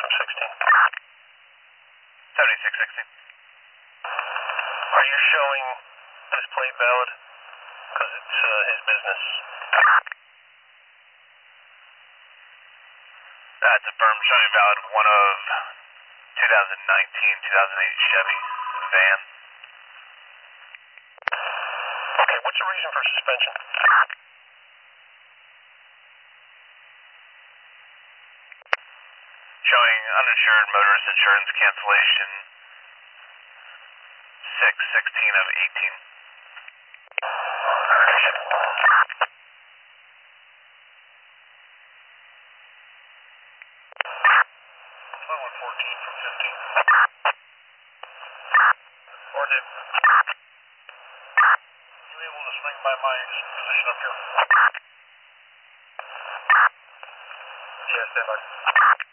7616. Are you showing this plate valid? Because it's his business. That's affirmed, showing valid. One of 2008 Chevy van. Okay, what's the reason for suspension? Showing uninsured motorist insurance cancellation 6/16 of 18. 14 from 15. Or did you able to swing by my position up here? Yes, stand by.